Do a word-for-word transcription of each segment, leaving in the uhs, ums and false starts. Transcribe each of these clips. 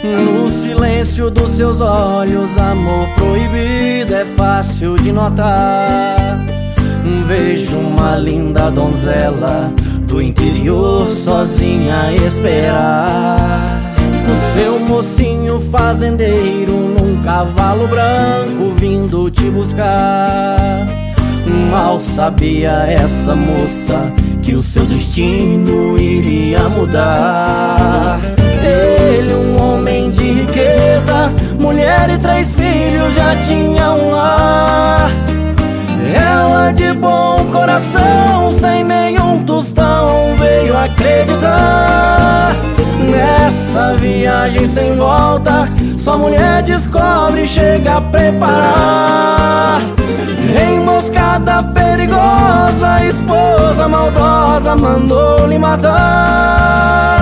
No silêncio dos seus olhos, amor proibido é fácil de notar. Vejo uma linda donzela do interior sozinha a esperar o seu mocinho fazendeiro num cavalo branco vindo te buscar. Mal sabia essa moça que o seu destino iria mudar. Ele, um homem de riqueza, mulher e três filhos, já tinha um lar. Ela de bom coração, sem nenhum tostão, veio acreditar. Nessa viagem sem volta, sua mulher descobre e chega a preparar. Emboscada perigosa, a esposa maldosa mandou-lhe matar.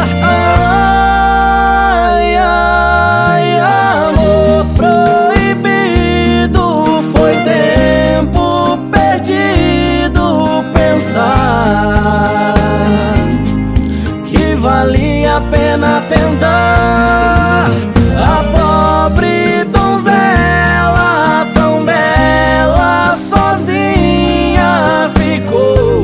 Ai, ai, amor proibido, foi tempo perdido pensar que valia a pena tentar. A pobre donzela, tão bela, sozinha ficou.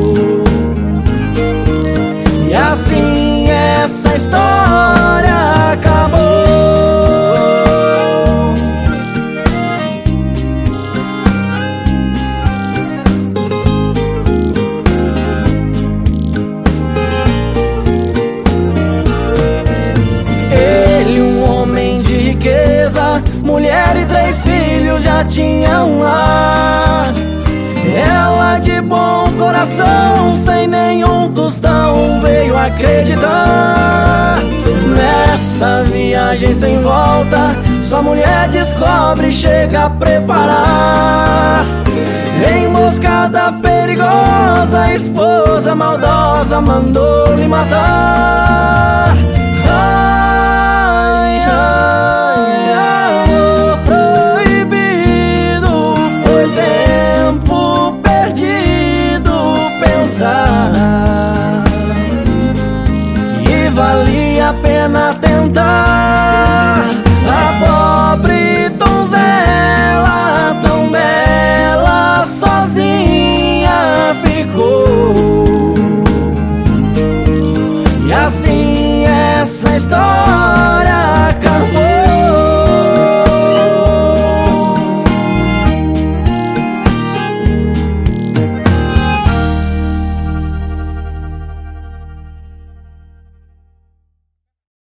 E assim essa história acabou. Ele, um homem de riqueza, mulher e três filhos, já tinha um lar. Ela de bom coração, sem nenhum tostão, veio acreditar. Nessa viagem sem volta, sua mulher descobre e chega a preparar. Emboscada perigosa, a esposa maldosa mandou-lhe matar.